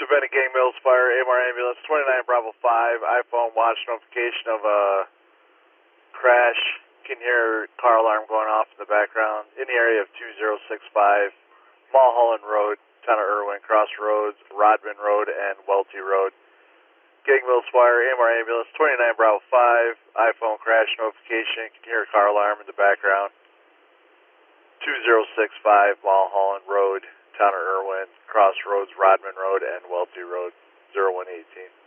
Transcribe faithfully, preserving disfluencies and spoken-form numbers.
Bennett Gang Mills Fire, A M R Ambulance, twenty-nine Bravo five, iPhone watch notification of a crash. Can hear car alarm going off in the background in the area of two zero six five, Mulholland Road, Town of Irwin, Crossroads, Rodman Road, and Welty Road. Gang Mills Fire, A M R Ambulance, twenty-nine Bravo five, iPhone crash notification. Can hear a car alarm in the background. two zero six five, Mulholland Road, Town of Irwin, Crossroads, Rodman Road, and Welty Road, zero one eighteen.